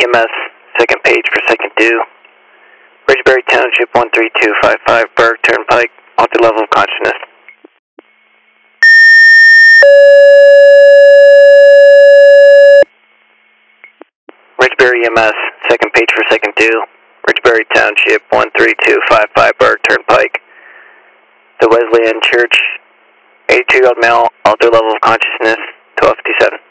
EMS, second page for second due. Ridgeberry Township 13255, Berg Turnpike, altered level of consciousness. Ridgeberry EMS, second page for second due. Ridgeberry Township 13255, Berg Turnpike. The Wesleyan Church, 82-year-old male, altered level of consciousness, 1257.